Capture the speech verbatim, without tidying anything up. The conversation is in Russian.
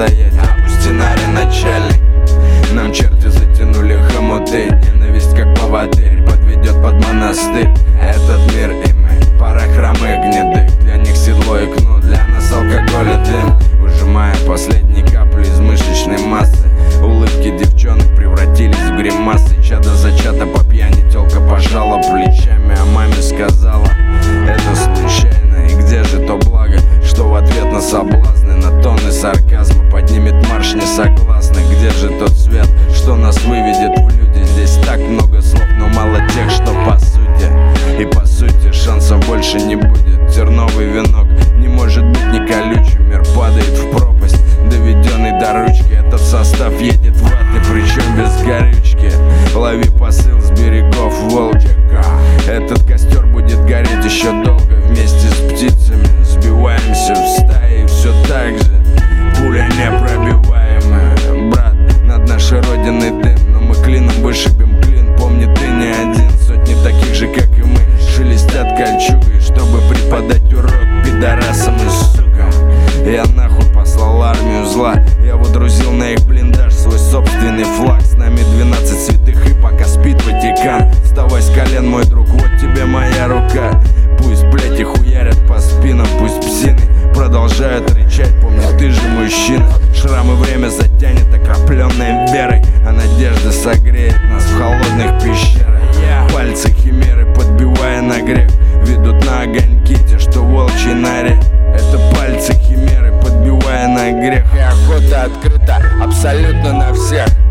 стоять. А у сценария начальник. Нам черти затянули хомуты. Ненависть как поводырь подведет под монастырь этот мир, и мы пара хромых гнедых. Для них седло и кнут, для нас алкоголь и дым. Выжимая последние капли из мышечной массы, улыбки девчонок превратились в гримасы. Чадо за чадо по пьяни тёлка пожала плечами, а маме сказала: это случайно. И где же то благо, что в ответ на соблазны, на тонны сарказма поднимет марш несогласных? Где же тот свет, что нас выведет в люди? Здесь так много слов, но мало тех, что по сути. И по сути шансов больше не будет. Терновый венок не может быть не колючим. Мир падает в пропасть, доведенный до ручки. Этот состав едет в ад, и причем без горючки. Лови посыл с берегов Волжика. Этот костер будет гореть еще долго. Вместе с птицами сбиваемся в стаи. Все так же, пуля непробиваемая. Брат, над нашей родиной дым, но мы клином вышибем клин. Помни, ты не один, сотни таких же, как и мы, шелестят кольчугой, чтобы преподать урок пидорасам и сукам. Я нахуй послал армию зла. Я водрузил на их блиндаж свой собственный флаг. С нами двенадцать святых, и пока спит Ватикан. Вставай с колен, мой друг, вот тебе моя рука. Пусть плети хуярят по спинам, пусть псины продолжают рычать. Помни, ты же мужчина. Шрамы время затянет, окропленной верой, а надежда согреет нас в холодных пещерах. Пальцы химеры, подбивая на грех, ведут на огоньки те, что в волчьей норе. Это пальцы химеры, подбивая на грех. И охота открыта абсолютно на всех.